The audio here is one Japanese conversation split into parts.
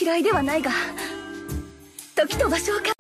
嫌いではないが、時と場所をか。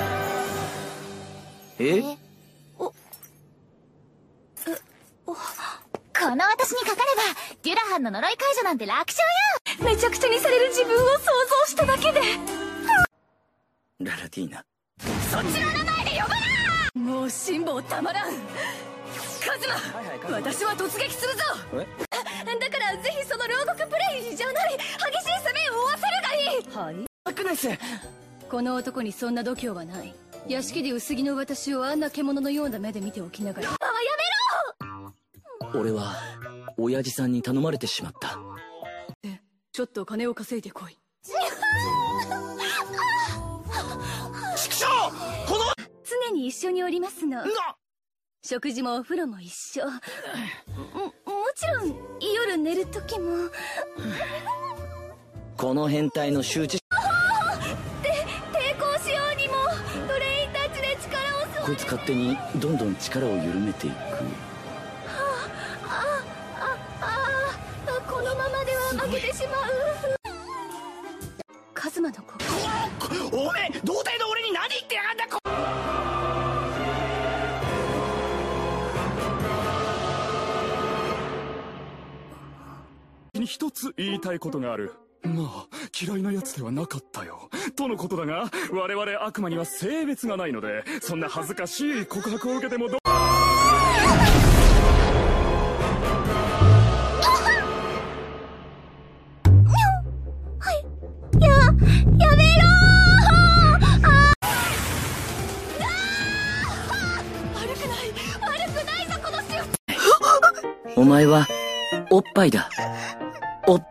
この私にかかればデュラハンの呪い解除なんて楽勝よ。 めちゃくちゃにされる自分を想像しただけで。 ララティーナ、 そっちの名前で呼ぶな。 もう辛抱たまらん。カズマ、私は突撃するぞ。だからぜひその両国プレイじゃない激しい攻めを追わせるがいい。はい、 アクネス。 この男にそんな度胸はない。屋敷で薄着の私をあんな獣のような目で見ておきながら。あ、やめろ。 俺は親父さんに頼まれてしまった。 ちょっと金を稼いでこい。 畜生！この常に一緒におりますの。食事もお風呂も一緒。もちろん夜寝る時も。 この変態の周知。 抵抗しようにも奴隷たちで力を。 こいつ勝手にどんどん力を緩めていく。 このままでは負けてしまう。カズマの子。 おめえ童貞の俺に何言ってやがんだ。 一つ言いたいことがある。まあ嫌いなやつではなかったよとのことだが、我々悪魔には性別がないので、そんな恥ずかしい告白を受けてもやめろ悪くないぞこの仕打ち。 お前はおっぱいだ。おっ